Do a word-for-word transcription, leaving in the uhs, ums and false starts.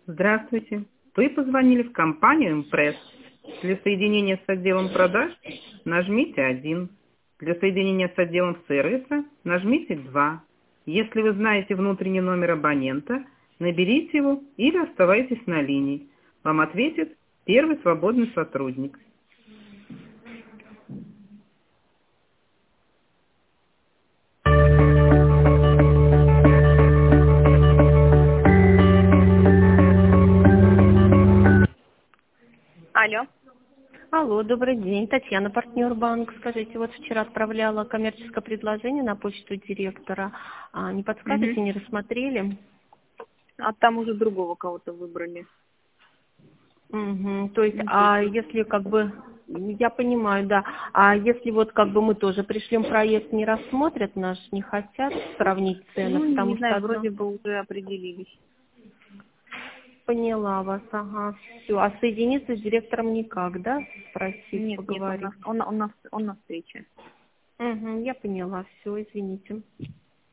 Здравствуйте. Вы позвонили в компанию «Импресс». Для соединения с отделом продаж нажмите один. Для соединения с отделом сервиса нажмите два. Если вы знаете внутренний номер абонента, наберите его или оставайтесь на линии. Вам ответит первый свободный сотрудник. Алло. Алло, добрый день. Татьяна, партнер банк. Скажите, вот вчера отправляла коммерческое предложение на почту директора. А, не подскажете, Угу. не рассмотрели? А там уже другого кого-то выбрали. Угу. То есть, а если как бы, я понимаю, да. А если вот как бы мы тоже пришлем проект, не рассмотрят наш, не хотят сравнить цены, Ну, потому не знаю, что одно... вроде бы уже определились. Поняла вас, ага. Все. А соединиться с директором никак, да? Спросить, Нет, нет, он поговорить. на, он, на- он, на, он на встрече. Угу, я поняла, все, извините.